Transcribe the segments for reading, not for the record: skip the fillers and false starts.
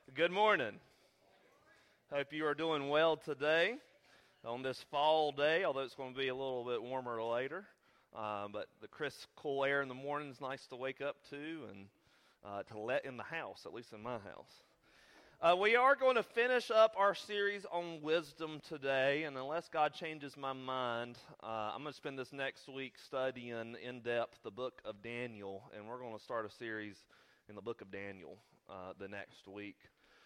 Good morning. Hope you are doing well today on this fall day, although it's going to be a little bit warmer later. But the crisp, cool air in the morning is nice to wake up to and to let in the house, at least in my house. We are going to finish up our series on wisdom today, and unless God changes my mind, I'm going to spend this next week studying in depth the book of Daniel, and we're going to start a series in the book of Daniel the next week.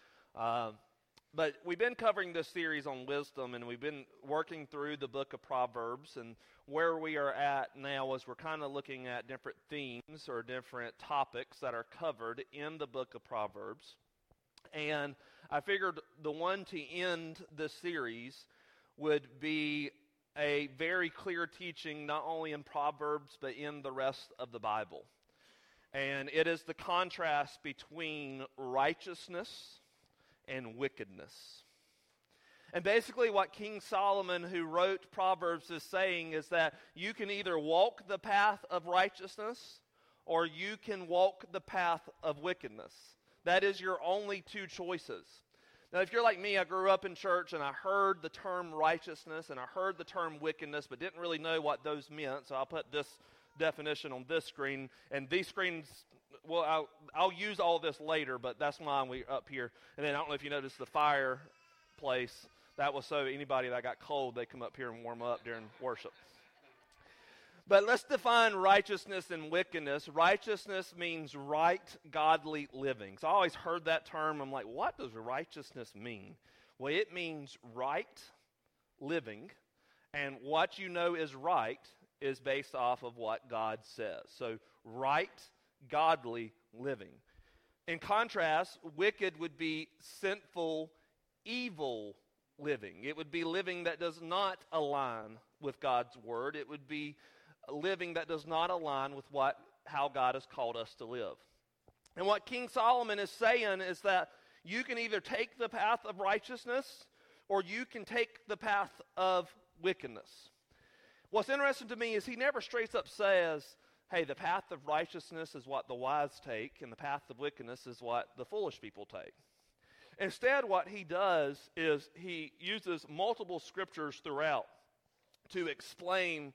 But we've been covering this series on wisdom, and we've been working through the book of Proverbs, and where we are at now is we're kind of looking at different themes or different topics that are covered in the book of Proverbs. And I figured the one to end this series would be a very clear teaching, not only in Proverbs, but in the rest of the Bible. And it is the contrast between righteousness and wickedness. And basically what King Solomon, who wrote Proverbs, is saying is that you can either walk the path of righteousness or you can walk the path of wickedness. That is your only two choices. Now, if you're like me, I grew up in church and I heard the term righteousness and I heard the term wickedness, but didn't really know what those meant. So I'll put this definition on this screen, and these screens, well, I'll use all this later, but that's why we're up here. And then I don't know if you noticed the fireplace. That was so anybody that got cold, they come up here and warm up during worship. But let's define righteousness and wickedness. Righteousness means right, godly living. So I always heard that term. I'm like, what does righteousness mean? Well, it means right living, and what you know is right is based off of what God says. So right, godly living. In contrast, wicked would be sinful, evil living. It would be living that does not align with God's word. It would be living that does not align with how God has called us to live. And what King Solomon is saying is that you can either take the path of righteousness or you can take the path of wickedness. What's interesting to me is he never straight up says, hey, the path of righteousness is what the wise take, and the path of wickedness is what the foolish people take. Instead, what he does is he uses multiple scriptures throughout to explain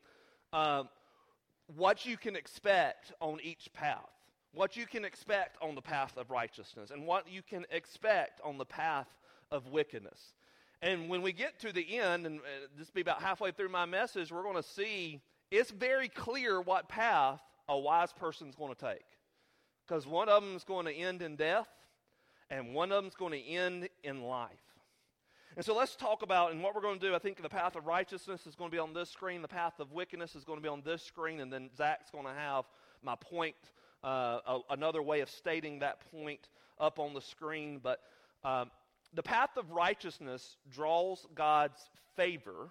what you can expect on each path, what you can expect on the path of righteousness, and what you can expect on the path of wickedness. And when we get to the end, and this will be about halfway through my message, we're going to see it's very clear what path a wise person's going to take. Because one of them is going to end in death, and one of them is going to end in life. And so let's talk about, and what we're going to do, I think the path of righteousness is going to be on this screen, the path of wickedness is going to be on this screen, and then Zach's going to have my point, another way of stating that point up on the screen. But the path of righteousness draws God's favor,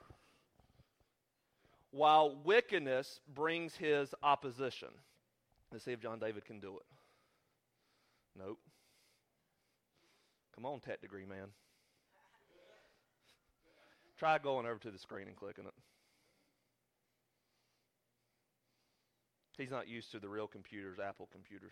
while wickedness brings his opposition. Let's see if John David can do it. Nope. Come on, tech degree man. Try going over to the screen and clicking it. He's not used to the real computers, Apple computers.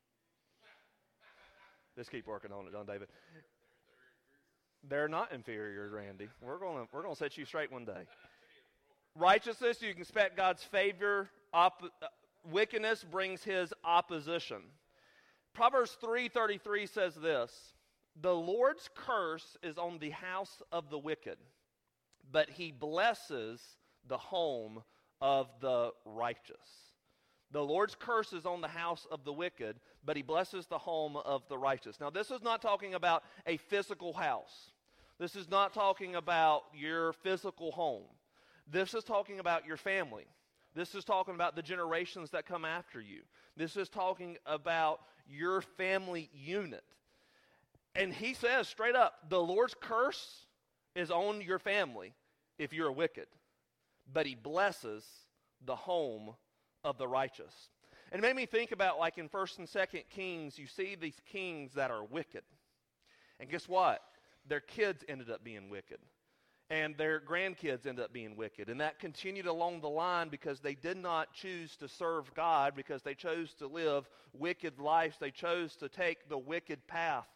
Let's keep working on it, John David. They're not inferior, Randy. We're gonna set you straight one day. Righteousness, you can expect God's favor. Wickedness brings his opposition. Proverbs 3:33 says this: the Lord's curse is on the house of the wicked, but he blesses the home of the righteous. The Lord's curse is on the house of the wicked, but he blesses the home of the righteous. Now, this is not talking about a physical house. This is not talking about your physical home. This is talking about your family. This is talking about the generations that come after you. This is talking about your family unit. And he says straight up, the Lord's curse is on your family if you're wicked, but he blesses the home of the righteous. And it made me think about, like in 1st and 2nd Kings, you see these kings that are wicked. And guess what? Their kids ended up being wicked. And their grandkids ended up being wicked. And that continued along the line because they did not choose to serve God, because they chose to live wicked lives. They chose to take the wicked path.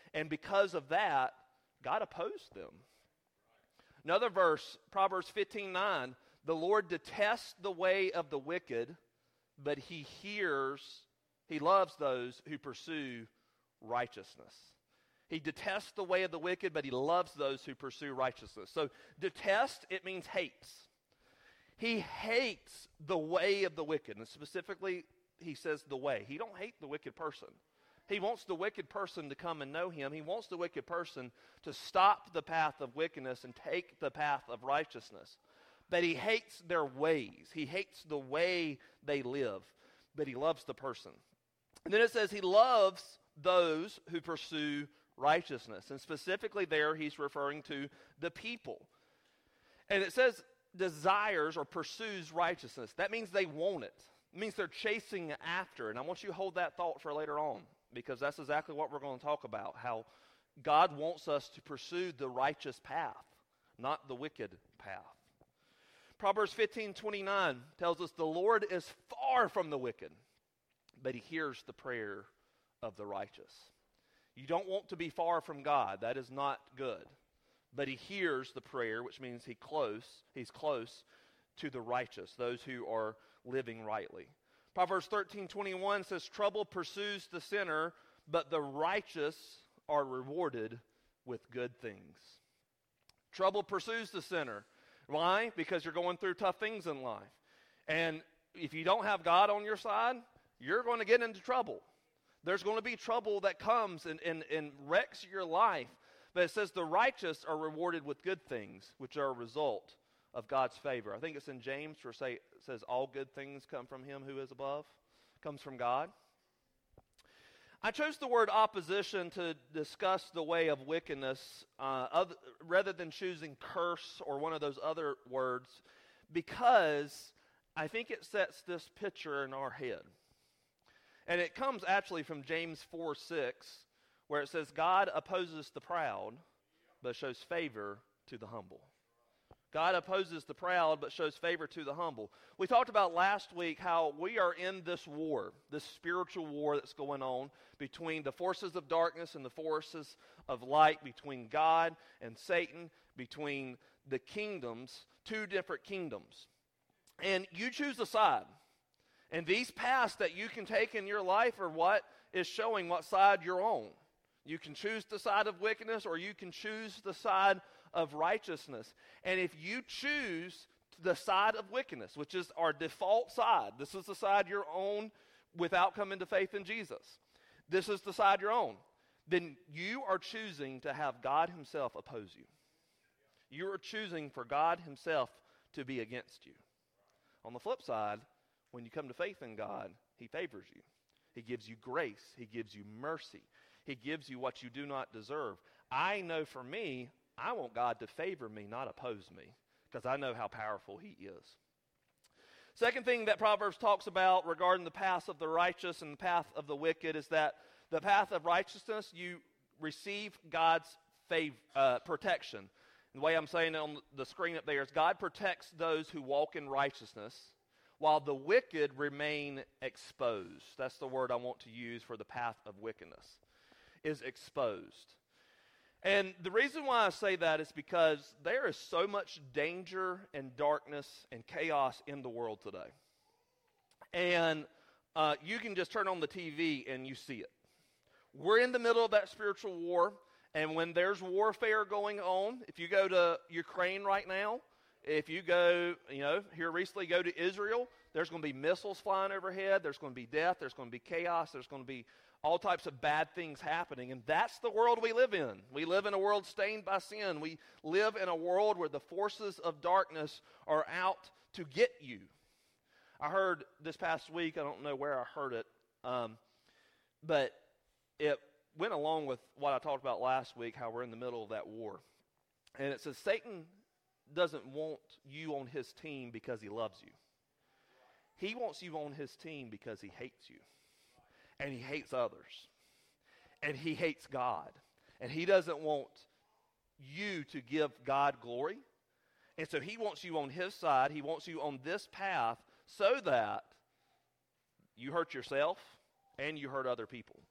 And because of that, God opposed them. Another verse, Proverbs 15:9, the Lord detests the way of the wicked, but he loves those who pursue righteousness. He detests the way of the wicked, but he loves those who pursue righteousness. So detest, it means hates. He hates the way of the wicked. And specifically, he says the way. He don't hate the wicked person. He wants the wicked person to come and know him. He wants the wicked person to stop the path of wickedness and take the path of righteousness. But he hates their ways. He hates the way they live. But he loves the person. And then it says he loves those who pursue righteousness. And specifically there, he's referring to the people. And it says desires or pursues righteousness. That means they want it. It means they're chasing after. And I want you to hold that thought for later on, because that's exactly what we're going to talk about, how God wants us to pursue the righteous path, not the wicked path. Proverbs 15:29 tells us the Lord is far from the wicked, but he hears the prayer of the righteous. You don't want to be far from God. That is not good. But he hears the prayer, which means he's close to the righteous, those who are living rightly. Proverbs 13:21 says, trouble pursues the sinner, but the righteous are rewarded with good things. Trouble pursues the sinner. Why? Because you're going through tough things in life. And if you don't have God on your side, you're going to get into trouble. There's going to be trouble that comes and wrecks your life. But it says the righteous are rewarded with good things, which are a result of God's favor. I think it's in James where it says all good things come from him who is above, comes from God. I chose the word opposition to discuss the way of wickedness rather than choosing curse or one of those other words, because I think it sets this picture in our head. And it comes actually from James 4:6, where it says, God opposes the proud, but shows favor to the humble. God opposes the proud, but shows favor to the humble. We talked about last week how we are in this war, this spiritual war that's going on between the forces of darkness and the forces of light, between God and Satan, between the kingdoms, two different kingdoms. And you choose a side. And these paths that you can take in your life are what is showing what side you're on. You can choose the side of wickedness, or you can choose the side of righteousness. And if you choose the side of wickedness, which is our default side, this is the side you're on without coming to faith in Jesus. This is the side you're on. Then you are choosing to have God himself oppose you. You are choosing for God himself to be against you. On the flip side, when you come to faith in God, he favors you. He gives you grace. He gives you mercy. He gives you what you do not deserve. I know for me, I want God to favor me, not oppose me, because I know how powerful he is. Second thing that Proverbs talks about regarding the path of the righteous and the path of the wicked is that the path of righteousness, you receive God's protection. And the way I'm saying it on the screen up there is God protects those who walk in righteousness, while the wicked remain exposed. That's the word I want to use for the path of wickedness, is exposed. And the reason why I say that is because there is so much danger and darkness and chaos in the world today. And you can just turn on the TV and you see it. We're in the middle of that spiritual war, and when there's warfare going on, if you go to Ukraine right now, if you go, here recently go to Israel, there's going to be missiles flying overhead, there's going to be death, there's going to be chaos, there's going to be all types of bad things happening, and that's the world we live in. We live in a world stained by sin. We live in a world where the forces of darkness are out to get you. I heard this past week, I don't know where I heard it, but it went along with what I talked about last week, how we're in the middle of that war. And it says Satan doesn't want you on his team because he loves you. He wants you on his team because he hates you. And he hates others. And he hates God. And he doesn't want you to give God glory. And so he wants you on his side. He wants you on this path so that you hurt yourself and you hurt other people.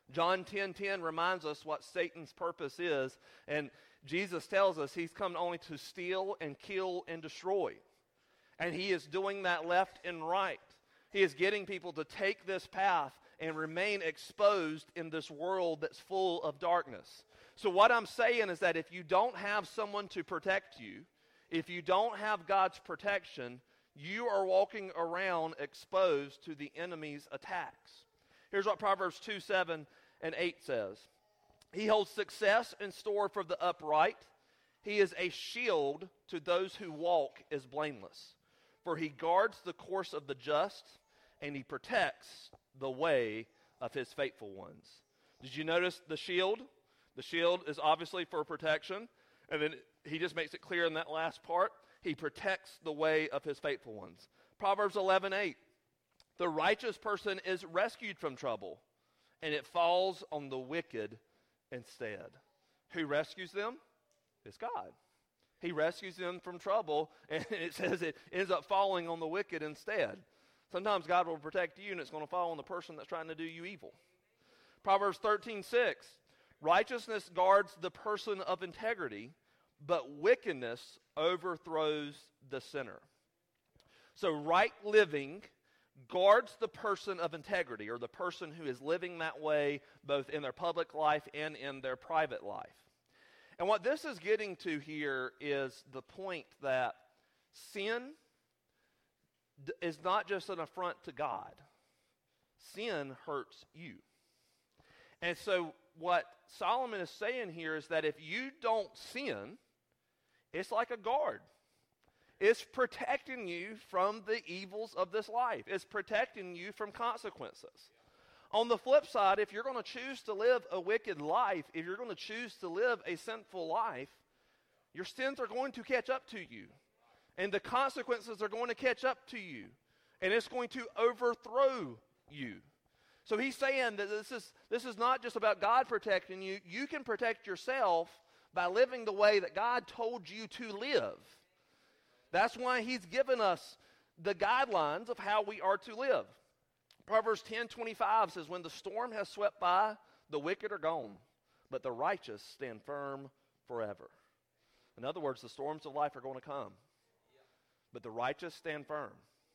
John 10:10 reminds us what Satan's purpose is, and Jesus tells us he's come only to steal and kill and destroy. And he is doing that left and right. He is getting people to take this path and remain exposed in this world that's full of darkness. So what I'm saying is that if you don't have someone to protect you, if you don't have God's protection, you are walking around exposed to the enemy's attacks. Here's what Proverbs 2:7-8 says. He holds success in store for the upright. He is a shield to those who walk as blameless. For he guards the course of the just, and he protects the way of his faithful ones. Did you notice the shield? The shield is obviously for protection. And then he just makes it clear in that last part, he protects the way of his faithful ones. Proverbs 11:8. The righteous person is rescued from trouble, and it falls on the wicked instead. Who rescues them? It's God. He rescues them from trouble, and it says it ends up falling on the wicked instead. Sometimes God will protect you, and it's going to fall on the person that's trying to do you evil. Proverbs 13:6. Righteousness guards the person of integrity, but wickedness overthrows the sinner. So right living guards the person of integrity, or the person who is living that way both in their public life and in their private life. And what this is getting to here is the point that sin is not just an affront to God. Sin hurts you. And so what Solomon is saying here is that if you don't sin, it's like a guard. It's protecting you from the evils of this life. It's protecting you from consequences. On the flip side, if you're going to choose to live a wicked life, if you're going to choose to live a sinful life, your sins are going to catch up to you. And the consequences are going to catch up to you. And it's going to overthrow you. So he's saying that this is not just about God protecting you. You can protect yourself by living the way that God told you to live. That's why he's given us the guidelines of how we are to live. Proverbs 10:25 says, when the storm has swept by, the wicked are gone, but the righteous stand firm forever. In other words, the storms of life are going to come, but the righteous stand firm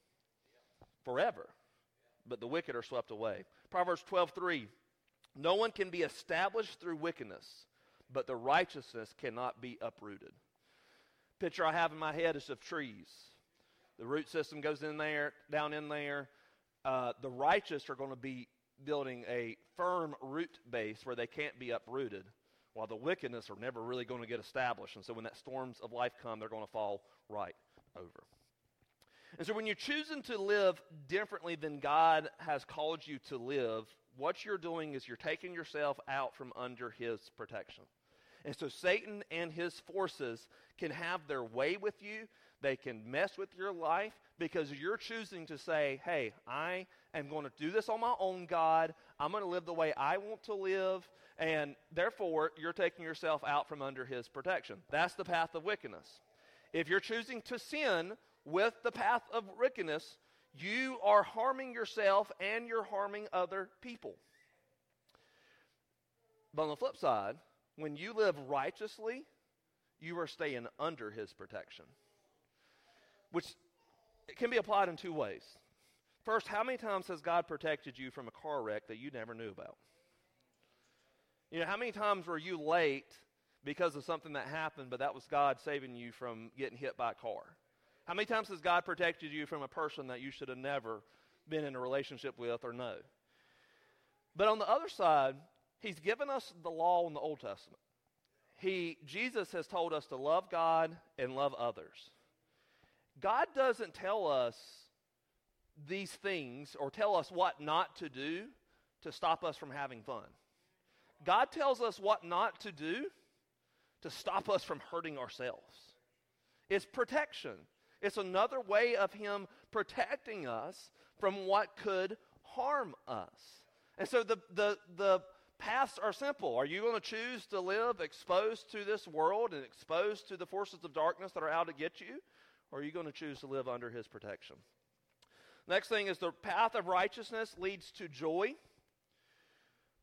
forever, but the wicked are swept away. Proverbs 12:3, no one can be established through wickedness, but the righteousness cannot be uprooted. Picture I have in my head is of trees. The root system goes in there, down in there. The righteous are going to be building a firm root base where they can't be uprooted, while the wickedness are never really going to get established. And so when that storms of life come, they're going to fall right over. And so when you're choosing to live differently than God has called you to live, what you're doing is you're taking yourself out from under his protection. And so Satan and his forces can have their way with you. They can mess with your life because you're choosing to say, hey, I am going to do this on my own, God. I'm going to live the way I want to live. And therefore, you're taking yourself out from under his protection. That's the path of wickedness. If you're choosing to sin with the path of wickedness, you are harming yourself and you're harming other people. But on the flip side, when you live righteously, you are staying under his protection, which it can be applied in two ways. First, how many times has God protected you from a car wreck that you never knew about? You know, how many times were you late because of something that happened, but that was God saving you from getting hit by a car? How many times has God protected you from a person that you should have never been in a relationship with or know? But on the other side, he's given us the law in the Old Testament. Jesus has told us to love God and love others. God doesn't tell us these things or tell us what not to do to stop us from having fun. God tells us what not to do to stop us from hurting ourselves. It's protection. It's another way of him protecting us from what could harm us. And so the paths are simple. Are you going to choose to live exposed to this world and exposed to the forces of darkness that are out to get you? Or are you going to choose to live under his protection? Next thing is the path of righteousness leads to joy,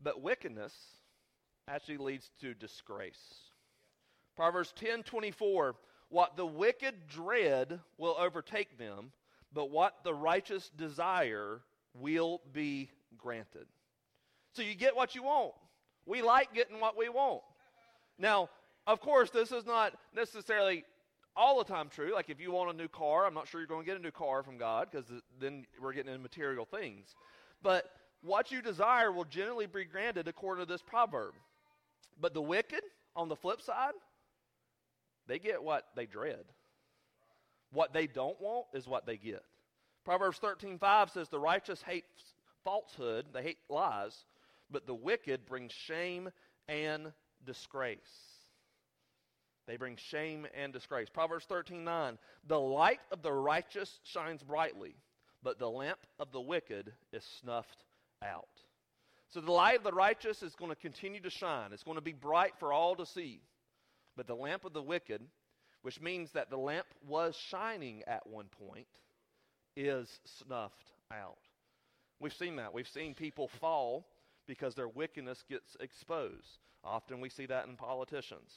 but wickedness actually leads to disgrace. Proverbs 10:24, what the wicked dread will overtake them, but what the righteous desire will be granted. So you get what you want. We like getting what we want. Now, of course, this is not necessarily all the time true. Like if you want a new car, I'm not sure you're going to get a new car from God, because then we're getting into material things. But what you desire will generally be granted according to this proverb. But the wicked, on the flip side, they get what they dread. What they don't want is what they get. Proverbs 13:5 says, the righteous hate falsehood, they hate lies, but the wicked bring shame and disgrace. They bring shame and disgrace. Proverbs 13:9, the light of the righteous shines brightly, but the lamp of the wicked is snuffed out. So the light of the righteous is going to continue to shine. It's going to be bright for all to see. But the lamp of the wicked, which means that the lamp was shining at one point, is snuffed out. We've seen that. We've seen people fall because their wickedness gets exposed. Often we see that in politicians.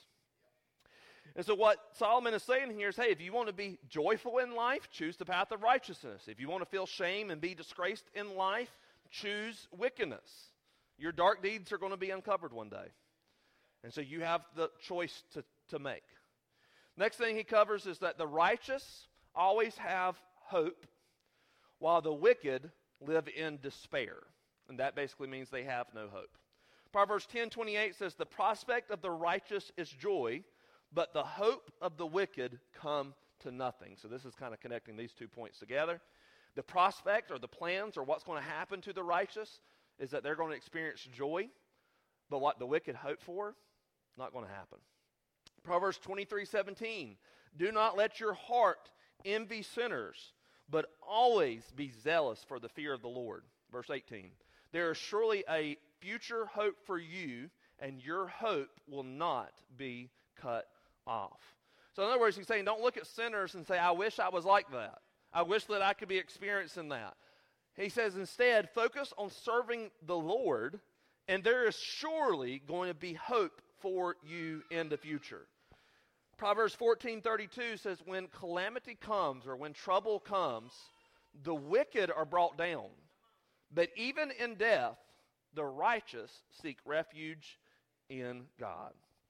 And so what Solomon is saying here is, hey, if you want to be joyful in life, choose the path of righteousness. If you want to feel shame and be disgraced in life, choose wickedness. Your dark deeds are going to be uncovered one day. And so you have the choice to make. Next thing he covers is that the righteous always have hope, while the wicked live in despair. And that basically means they have no hope. Proverbs 10:28 says, the prospect of the righteous is joy, but the hope of the wicked come to nothing. So this is kind of connecting these 2 points together. The prospect or the plans or what's going to happen to the righteous is that they're going to experience joy, but what the wicked hope for, not going to happen. Proverbs 23:17, do not let your heart envy sinners, but always be zealous for the fear of the Lord. Verse 18, there is surely a future hope for you, and your hope will not be cut off. So in other words, he's saying, don't look at sinners and say, I wish I was like that. I wish that I could be experiencing that. He says instead, focus on serving the Lord, and there is surely going to be hope for you in the future. Proverbs 14:32 says, when calamity comes or when trouble comes, the wicked are brought down. But even in death, the righteous seek refuge in God.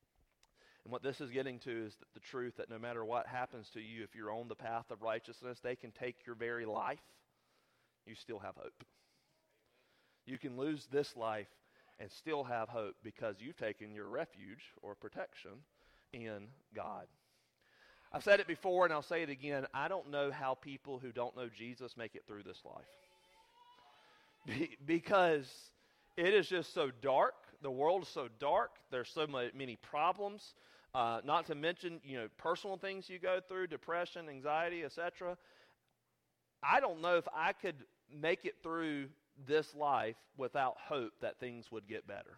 And what this is getting to is the truth that no matter what happens to you, if you're on the path of righteousness, they can take your very life. You still have hope. You can lose this life and still have hope because you've taken your refuge or protection in God. I've said it before and I'll say it again. I don't know how people who don't know Jesus make it through this life. Because it is just so dark. The world is so dark. There's so many problems. Not to mention, personal things you go through, depression, anxiety, etc. I don't know if I could make it through this life without hope that things would get better.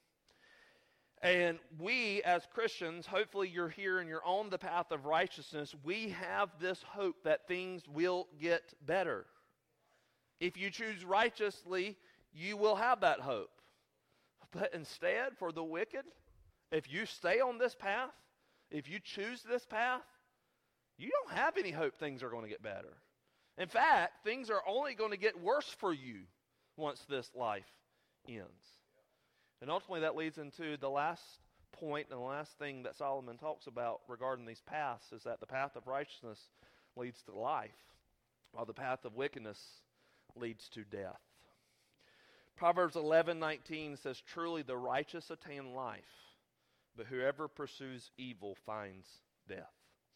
And we as Christians, hopefully you're here and you're on the path of righteousness, we have this hope that things will get better. If you choose righteously, you will have that hope. But instead, for the wicked, if you stay on this path, if you choose this path, you don't have any hope things are going to get better. In fact, things are only going to get worse for you once this life ends. And ultimately that leads into the last point and the last thing that Solomon talks about regarding these paths is that the path of righteousness leads to life, while the path of wickedness leads to death. Proverbs 11:19 says, truly the righteous attain life, but whoever pursues evil finds death.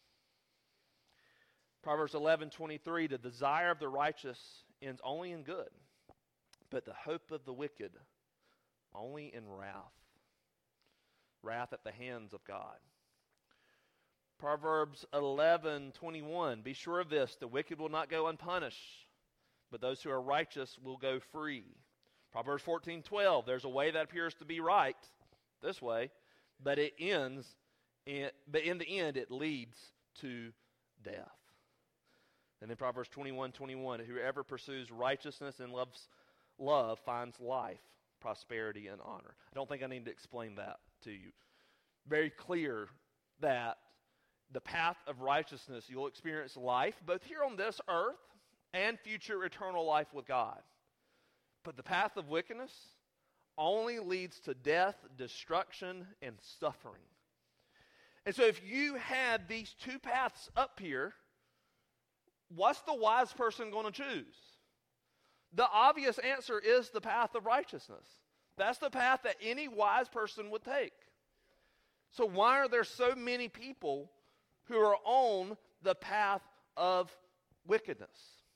Proverbs 11:23, the desire of the righteous ends only in good, but the hope of the wicked only in wrath. Wrath at the hands of God. Proverbs 11:21, be sure of this, the wicked will not go unpunished, but those who are righteous will go free. Proverbs 14:12, there's a way that appears to be right, this way, but in the end it leads to death. And then Proverbs 21:21, whoever pursues righteousness and loves love finds life, prosperity, and honor. I don't think I need to explain that to you. Very clear that the path of righteousness, you'll experience life both here on this earth and future eternal life with God. But the path of wickedness only leads to death, destruction, and suffering. And so if you had these two paths up here, what's the wise person going to choose? The obvious answer is the path of righteousness. That's the path that any wise person would take. So why are there so many people who are on the path of wickedness?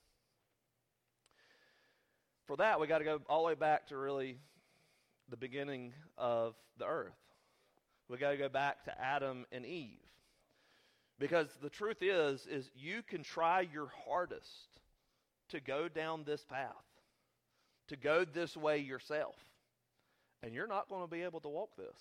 For that, we got to go all the way back to really the beginning of the earth. We got to go back to Adam and Eve. Because the truth is you can try your hardest to go down this path, to go this way yourself, and you're not going to be able to walk this.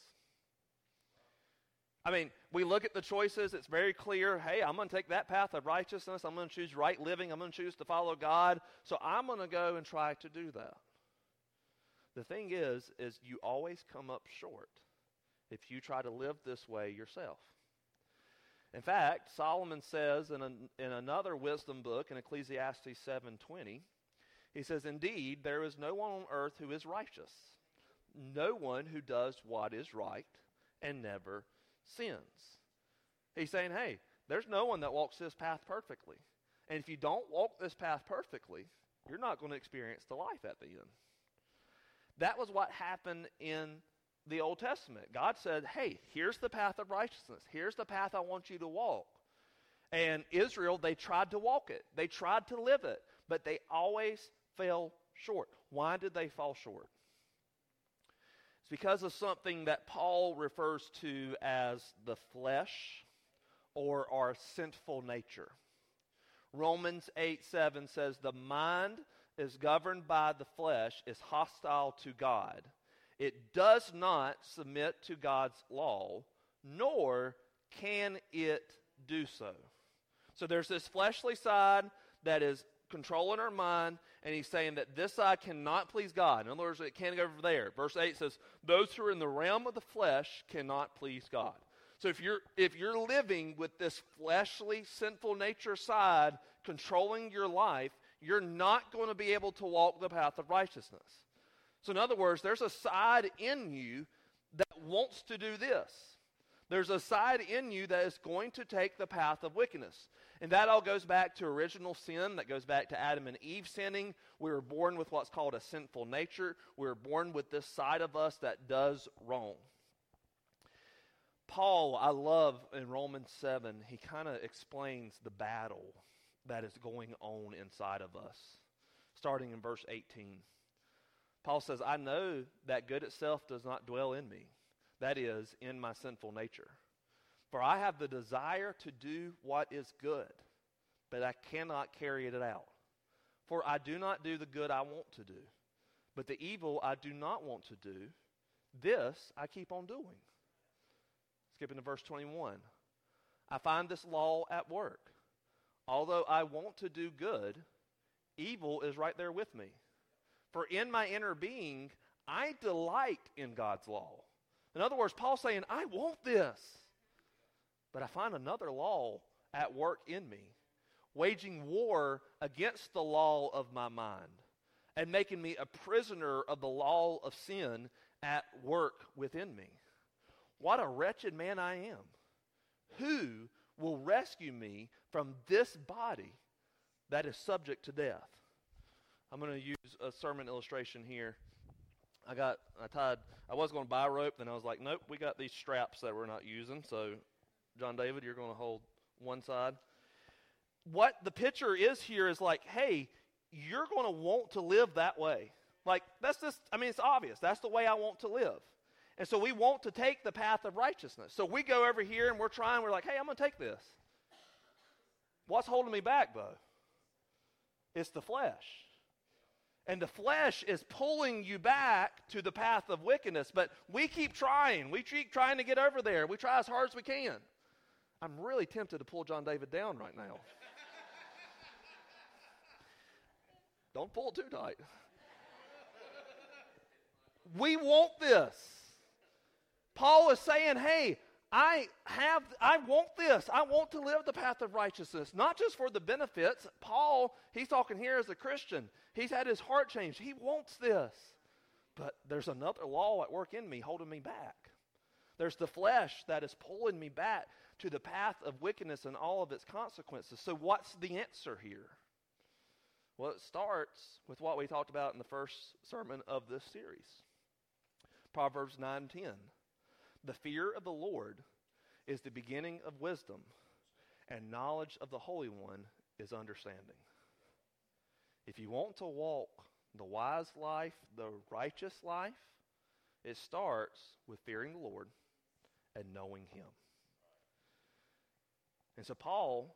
I mean, we look at the choices, it's very clear, hey, I'm going to take that path of righteousness, I'm going to choose right living, I'm going to choose to follow God, so I'm going to go and try to do that. The thing is you always come up short if you try to live this way yourself. In fact, Solomon says in another wisdom book, in Ecclesiastes 7:20, he says, "Indeed, there is no one on earth who is righteous, no one who does what is right and never sins." He's saying, hey, there's no one that walks this path perfectly. And if you don't walk this path perfectly, you're not going to experience the life at the end. That was what happened in the Old Testament. God said, hey, here's the path of righteousness. Here's the path I want you to walk. And Israel, they tried to walk it. They tried to live it. But they always fell short. Why did they fall short? It's because of something that Paul refers to as the flesh or our sinful nature. Romans 8:7 says, "The mind is governed by the flesh, is hostile to God. It does not submit to God's law, nor can it do so." So there's this fleshly side that is controlling our mind, and he's saying that this side cannot please God. In other words, it can't go over there. Verse 8 says, those who are in the realm of the flesh cannot please God. So if you're living with this fleshly, sinful nature side controlling your life, you're not going to be able to walk the path of righteousness. So in other words, there's a side in you that wants to do this. There's a side in you that is going to take the path of wickedness. And that all goes back to original sin. That goes back to Adam and Eve sinning. We were born with what's called a sinful nature. We were born with this side of us that does wrong. Paul, I love in Romans 7, he kind of explains the battle that is going on inside of us. Starting in verse 18. Paul says, "I know that good itself does not dwell in me. That is, in my sinful nature. For I have the desire to do what is good, but I cannot carry it out. For I do not do the good I want to do, but the evil I do not want to do, this I keep on doing." Skipping to verse 21. "I find this law at work. Although I want to do good, evil is right there with me. For in my inner being, I delight in God's law." In other words, Paul's saying, I want this. But I find another law at work in me, waging war against the law of my mind, and making me a prisoner of the law of sin at work within me. What a wretched man I am. Who will rescue me from this body that is subject to death? I'm going to use a sermon illustration here. I was going to buy a rope, then I was like, nope, we got these straps that we're not using, so John David, you're going to hold one side. What the picture is here is like, hey, you're going to want to live that way. Like, that's just, it's obvious. That's the way I want to live. And so we want to take the path of righteousness. So we go over here and we're like, hey, I'm going to take this. What's holding me back, though? It's the flesh. And the flesh is pulling you back to the path of wickedness. But we keep trying. We keep trying to get over there. We try as hard as we can. I'm really tempted to pull John David down right now. Don't pull it too tight. We want this. Paul is saying, hey, I want this. I want to live the path of righteousness, not just for the benefits. Paul, he's talking here as a Christian. He's had his heart changed. He wants this. But there's another law at work in me holding me back. There's the flesh that is pulling me back to the path of wickedness and all of its consequences. So what's the answer here? Well, it starts with what we talked about in the first sermon of this series. Proverbs 9:10. The fear of the Lord is the beginning of wisdom, and knowledge of the Holy One is understanding. If you want to walk the wise life, the righteous life, it starts with fearing the Lord and knowing Him. And so Paul,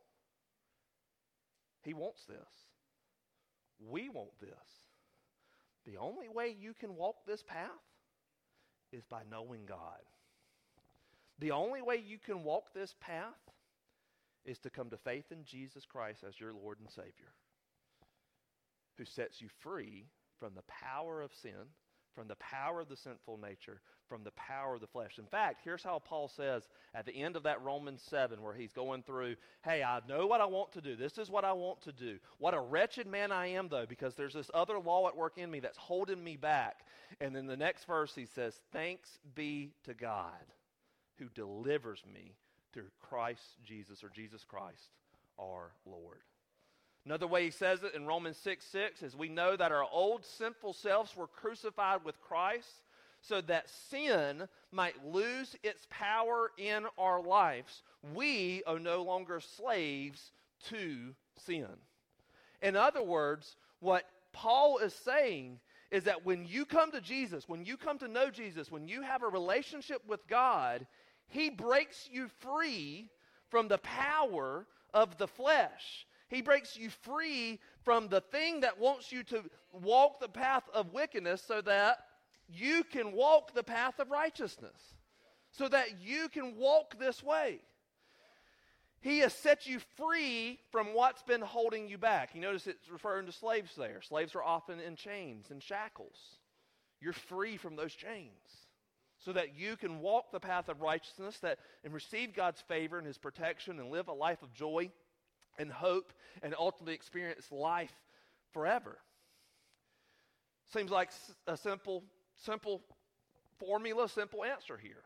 he wants this. We want this. The only way you can walk this path is by knowing God. The only way you can walk this path is to come to faith in Jesus Christ as your Lord and Savior, who sets you free from the power of sin, from the power of the sinful nature, from the power of the flesh. In fact, here's how Paul says at the end of that Romans 7 where he's going through, hey, I know what I want to do. This is what I want to do. What a wretched man I am, though, because there's this other law at work in me that's holding me back. And then the next verse he says, thanks be to God who delivers me through Christ Jesus, or Jesus Christ, our Lord. Another way he says it in Romans 6:6 is we know that our old sinful selves were crucified with Christ so that sin might lose its power in our lives. We are no longer slaves to sin. In other words, what Paul is saying is that when you come to Jesus, when you come to know Jesus, when you have a relationship with God, He breaks you free from the power of the flesh. He breaks you free from the thing that wants you to walk the path of wickedness so that you can walk the path of righteousness, so that you can walk this way. He has set you free from what's been holding you back. You notice it's referring to slaves there. Slaves are often in chains and shackles. You're free from those chains so that you can walk the path of righteousness and receive God's favor and His protection and live a life of joy and hope and ultimately experience life forever. Seems like a simple formula, simple answer here.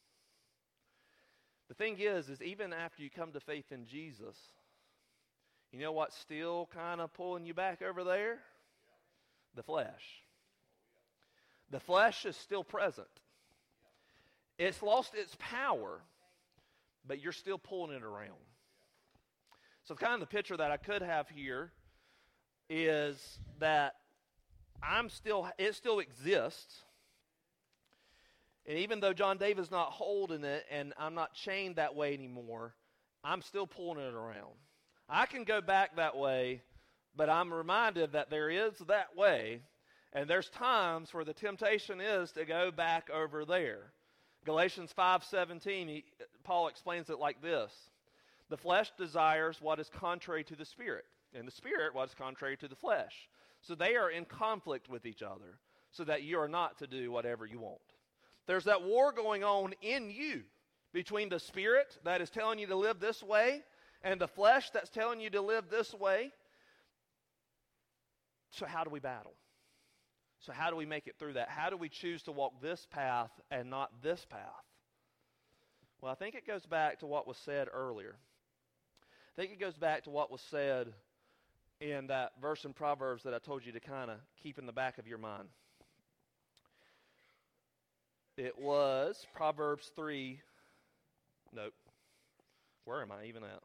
The thing is even after you come to faith in Jesus, you know what's still kind of pulling you back over there? The flesh. The flesh is still present. It's lost its power, but you're still pulling it around. So kind of the picture that I could have here is that it still exists. And even though John David's not holding it and I'm not chained that way anymore, I'm still pulling it around. I can go back that way, but I'm reminded that there is that way, and there's times where the temptation is to go back over there. Galatians 5:17, Paul explains it like this. The flesh desires what is contrary to the Spirit, and the Spirit what is contrary to the flesh. So they are in conflict with each other, so that you are not to do whatever you want. There's that war going on in you between the Spirit that is telling you to live this way and the flesh that's telling you to live this way. So how do we battle? So how do we make it through that? How do we choose to walk this path and not this path? Well, I think it goes back to what was said earlier. I think it goes back to what was said in that verse in Proverbs that I told you to kind of keep in the back of your mind. It was Proverbs 3. Nope. Where am I even at?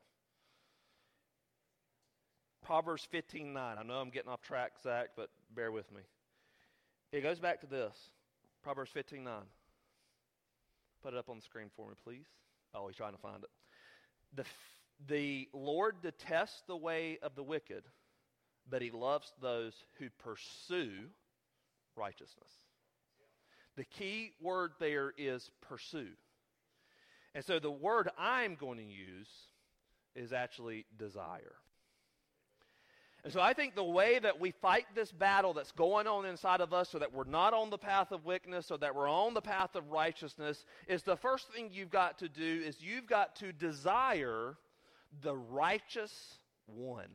Proverbs 15:9. I know I'm getting off track, Zach, but bear with me. It goes back to this. Proverbs 15:9. Put it up on the screen for me, please. Oh, he's trying to find it. The Lord detests the way of the wicked, but He loves those who pursue righteousness. The key word there is pursue. And so the word I'm going to use is actually desire. And so I think the way that we fight this battle that's going on inside of us so that we're not on the path of wickedness, so that we're on the path of righteousness, is the first thing you've got to do is you've got to desire the righteous one.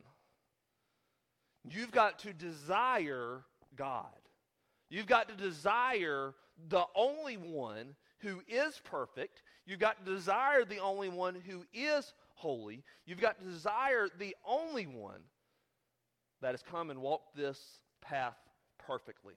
You've got to desire God. You've got to desire the only one who is perfect. You've got to desire the only one who is holy. You've got to desire the only one that has come and walked this path perfectly.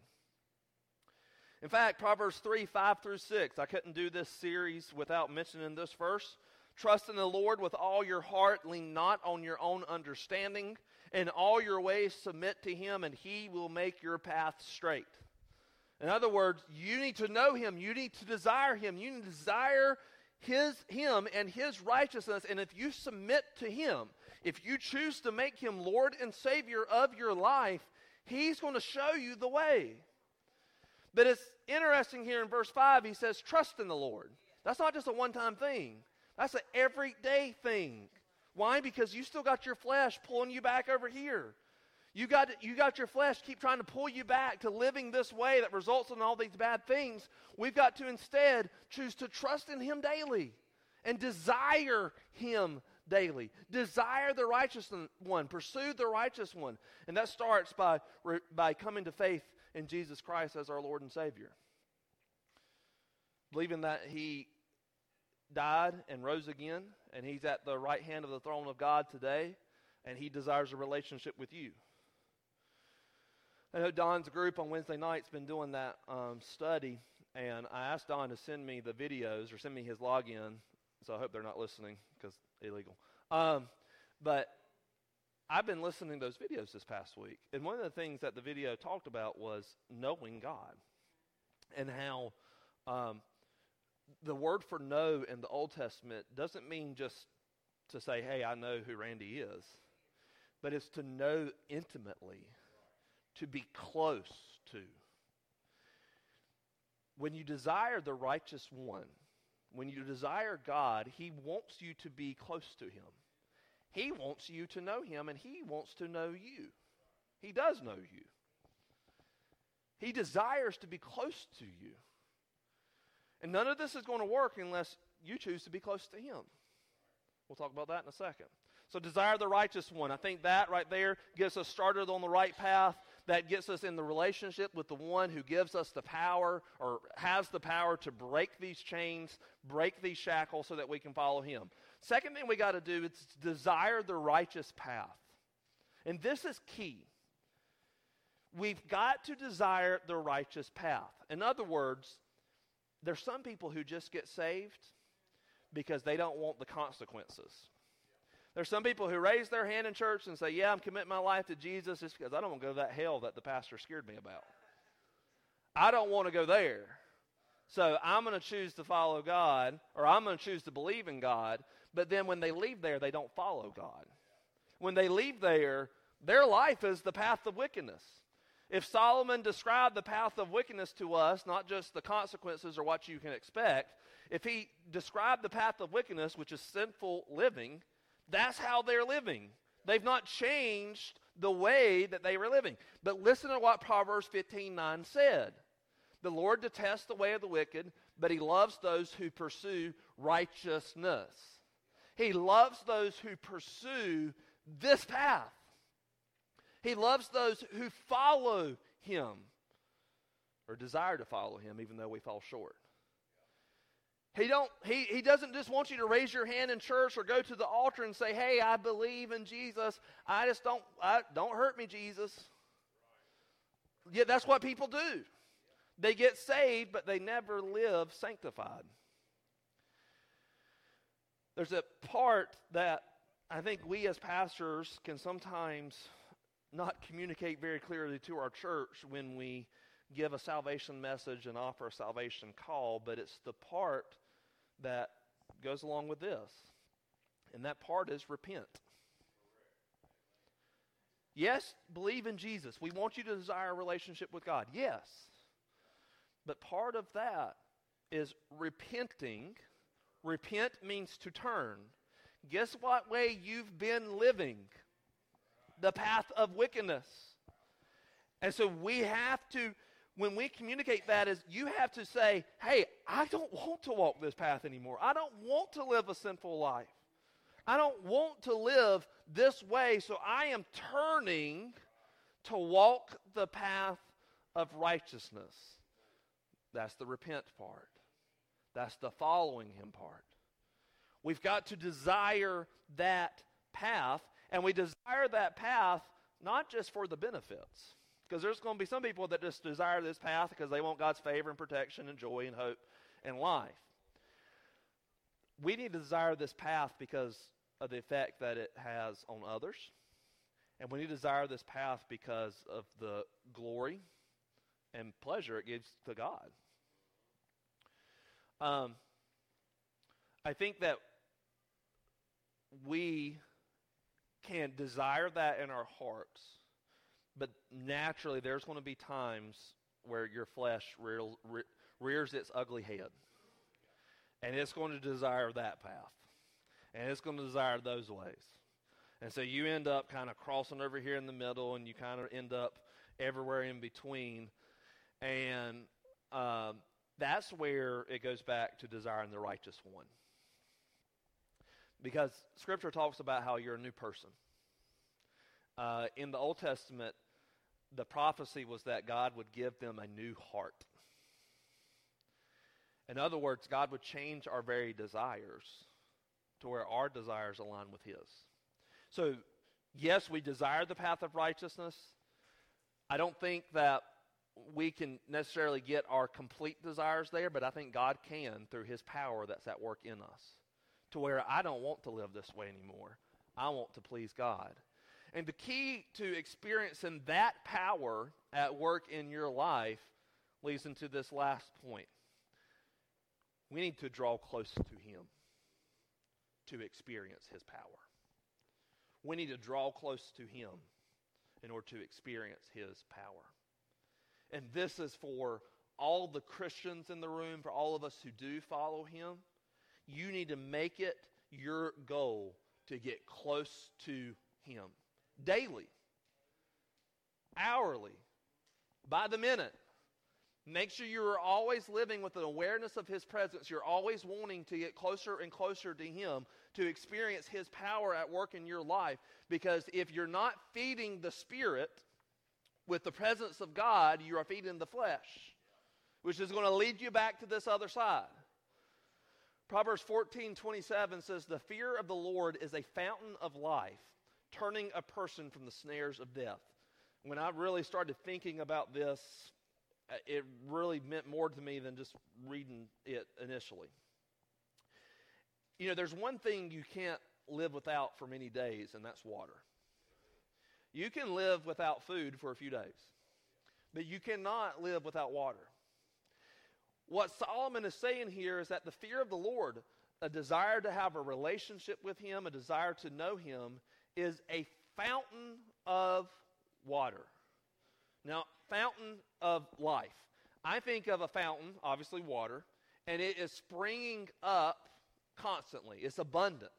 In fact, Proverbs 3, 5 through 6, I couldn't do this series without mentioning this verse. Trust in the Lord with all your heart, lean not on your own understanding. In all your ways submit to him, and he will make your path straight. In other words, you need to know him. You need to desire him. You need to desire him and his righteousness. And if you submit to him, if you choose to make him Lord and Savior of your life, he's going to show you the way. But it's interesting here in verse 5, he says, trust in the Lord. That's not just a one-time thing. That's an everyday thing. Why? Because you still got your flesh pulling you back over here. You got your flesh keep trying to pull you back to living this way that results in all these bad things. We've got to instead choose to trust in him daily and desire him daily. Desire the righteous one. Pursue the righteous one. And that starts by coming to faith in Jesus Christ as our Lord and Savior. Believing that he died and rose again, and he's at the right hand of the throne of God today, and he desires a relationship with you. I know Don's group on Wednesday night's been doing that study, and I asked Don to send me the videos or send me his login, so I hope they're not listening because illegal. But I've been listening to those videos this past week, and one of the things that the video talked about was knowing God and how the word for know in the Old Testament doesn't mean just to say, hey, I know who Randy is, but it's to know intimately, to be close to. When you desire the righteous one, when you desire God, he wants you to be close to him. He wants you to know him, and he wants to know you. He does know you. He desires to be close to you. And none of this is going to work unless you choose to be close to him. We'll talk about that in a second. So desire the righteous one. I think that right there gets us started on the right path. That gets us in the relationship with the one who gives us the power or has the power to break these chains, break these shackles so that we can follow him. Second thing we got to do is desire the righteous path. And this is key. We've got to desire the righteous path. In other words, there's some people who just get saved because they don't want the consequences. There's some people who raise their hand in church and say, yeah, I'm committing my life to Jesus just because I don't want to go to that hell that the pastor scared me about. I don't want to go there. So I'm going to choose to follow God, or I'm going to choose to believe in God. But then when they leave there, they don't follow God. When they leave there, their life is the path of wickedness. If Solomon described the path of wickedness to us, not just the consequences or what you can expect, if he described the path of wickedness, which is sinful living, that's how they're living. They've not changed the way that they were living. But listen to what Proverbs 15:9 said. The Lord detests the way of the wicked, but he loves those who pursue righteousness. He loves those who pursue this path. He loves those who follow him or desire to follow him, even though we fall short. He doesn't just want you to raise your hand in church or go to the altar and say, hey, I believe in Jesus. Don't hurt me, Jesus. Yeah, that's what people do. They get saved, but they never live sanctified. There's a part that I think we as pastors can sometimes not communicate very clearly to our church when we give a salvation message and offer a salvation call, but it's the part that goes along with this. And that part is repent. Yes, believe in Jesus. We want you to desire a relationship with God. Yes. But part of that is repenting. Repent means to turn. Guess what way you've been living? the path of wickedness. And so we have to, when we communicate that, is you have to say, hey, I don't want to walk this path anymore. I don't want to live a sinful life. I don't want to live this way, so I am turning to walk the path of righteousness. That's the repent part. That's the following him part. We've got to desire that path, and we desire that path not just for the benefits, because there's going to be some people that just desire this path because they want God's favor and protection and joy and hope and life. We need to desire this path because of the effect that it has on others, and we need to desire this path because of the glory and pleasure it gives to God. I think that we can desire that in our hearts, but naturally there's going to be times where your flesh rears its ugly head, and it's going to desire that path, and it's going to desire those ways. And so you end up kind of crossing over here in the middle, and you kind of end up everywhere in between, and that's where it goes back to desiring the righteous one. Because Scripture talks about how you're a new person. In the Old Testament, the prophecy was that God would give them a new heart. In other words, God would change our very desires to where our desires align with His. So, yes, we desire the path of righteousness. I don't think that we can necessarily get our complete desires there, but I think God can through His power that's at work in us, to where I don't want to live this way anymore. I want to please God. And the key to experiencing that power at work in your life leads into this last point. We need to draw close to Him to experience His power. We need to draw close to Him in order to experience His power. And this is for all the Christians in the room, for all of us who do follow Him. You need to make it your goal to get close to Him. Daily, hourly, by the minute. Make sure you're always living with an awareness of His presence. You're always wanting to get closer and closer to Him to experience His power at work in your life. Because if you're not feeding the Spirit with the presence of God, you are feeding the flesh, which is going to lead you back to this other side. Proverbs 14:27 says, "The fear of the Lord is a fountain of life, turning a person from the snares of death." When I really started thinking about this, it really meant more to me than just reading it initially. You know, there's one thing you can't live without for many days, and that's water. You can live without food for a few days, but you cannot live without water. What Solomon is saying here is that the fear of the Lord, a desire to have a relationship with Him, a desire to know Him, is a fountain of water. Now, fountain of life. I think of a fountain, obviously water, and it is springing up constantly. It's abundant.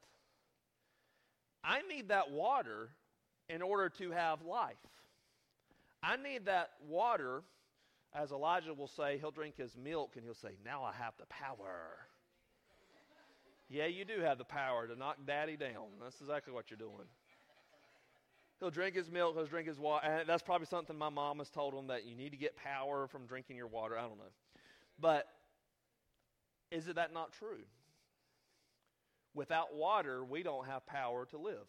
I need that water in order to have life. I need that water, as Elijah will say, he'll drink his milk and he'll say, "Now I have the power." Yeah, you do have the power to knock Daddy down. That's exactly what you're doing. He'll drink his milk, he'll drink his water. And that's probably something my mom has told him, that you need to get power from drinking your water. I don't know. But is that not true? Without water, we don't have power to live.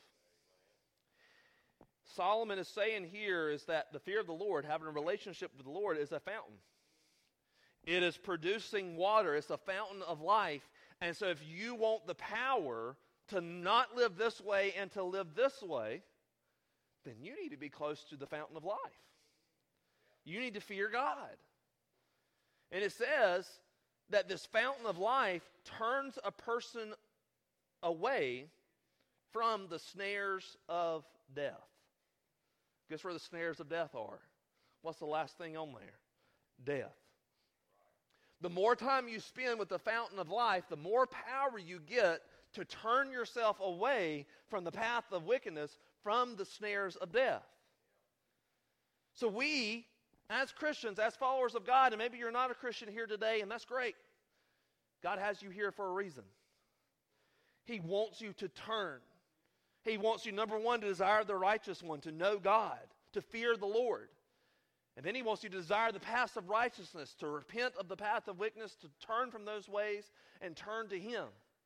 Solomon is saying here is that the fear of the Lord, having a relationship with the Lord, is a fountain. It is producing water. It's a fountain of life. And so if you want the power to not live this way and to live this way, then you need to be close to the fountain of life. You need to fear God. And it says that this fountain of life turns a person away from the snares of death. Guess where the snares of death are? What's the last thing on there? Death. The more time you spend with the fountain of life, the more power you get to turn yourself away from the path of wickedness, from the snares of death. So we, as Christians, as followers of God, and maybe you're not a Christian here today, and that's great. God has you here for a reason. He wants you to turn. He wants you, number one, to desire the righteous one, to know God, to fear the Lord. And then he wants you to desire the path of righteousness, to repent of the path of wickedness, to turn from those ways and turn to him.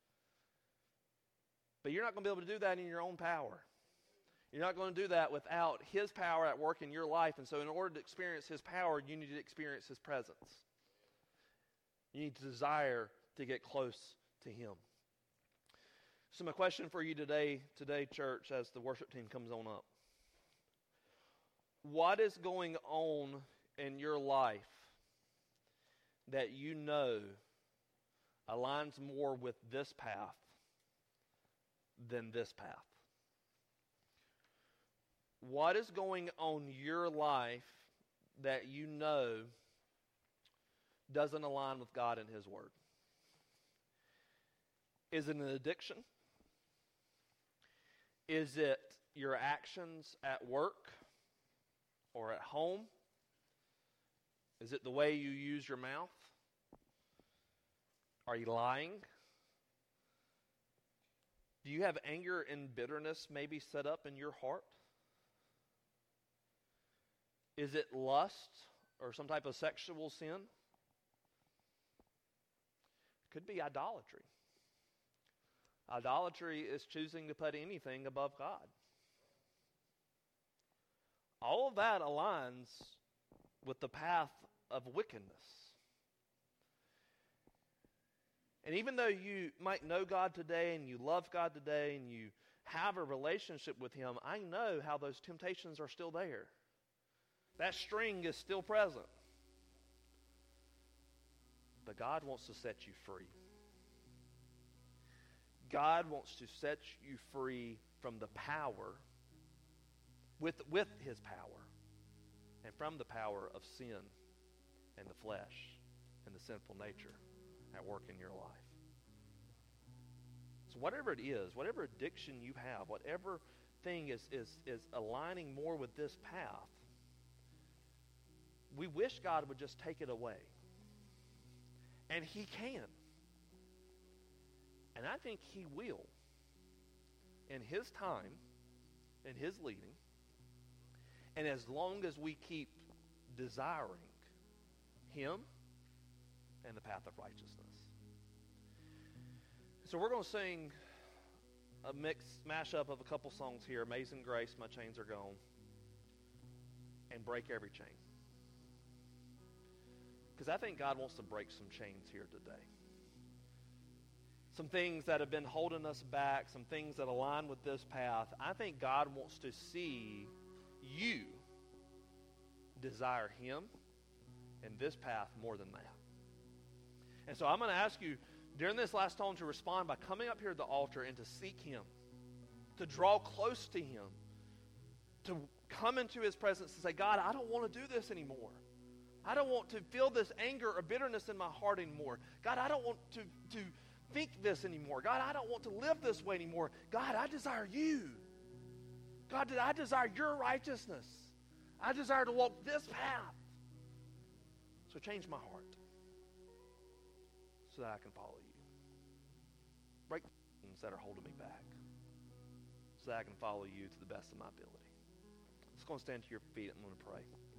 But you're not going to be able to do that in your own power. You're not going to do that without his power at work in your life. And so in order to experience his power, you need to experience his presence. You need to desire to get close to him. So my question for you today, church, as the worship team comes on up. What is going on in your life that you know aligns more with this path than this path? What is going on in your life that you know doesn't align with God and his word? Is it an addiction? Is it your actions at work or at home? Is it the way you use your mouth? Are you lying? Do you have anger and bitterness maybe set up in your heart? Is it lust or some type of sexual sin? It could be idolatry. Idolatry is choosing to put anything above God. All of that aligns with the path of wickedness. And even though you might know God today and you love God today and you have a relationship with him, I know how those temptations are still there. That string is still present. But God wants to set you free. God wants to set you free from the power, with his power, and from the power of sin and the flesh and the sinful nature at work in your life. So whatever it is, whatever addiction you have, whatever thing is aligning more with this path, we wish God would just take it away. And he can. And I think he will, in his time, in his leading, and as long as we keep desiring him and the path of righteousness. So we're going to sing a mashup of a couple songs here. Amazing Grace, My Chains Are Gone, and Break Every Chain. Because I think God wants to break some chains here today. Some things that have been holding us back, some things that align with this path. I think God wants to see you desire him and this path more than that. And so I'm going to ask you during this last tone to respond by coming up here to the altar and to seek him, to draw close to him, to come into his presence and say, God, I don't want to do this anymore. I don't want to feel this anger or bitterness in my heart anymore. God, I don't want to think this anymore. God, I don't want to live this way anymore. God, I desire you. God, I desire your righteousness. I desire to walk this path. So change my heart so that I can follow you. Break the things that are holding me back so that I can follow you to the best of my ability. Let's go and stand to your feet and I'm going to pray.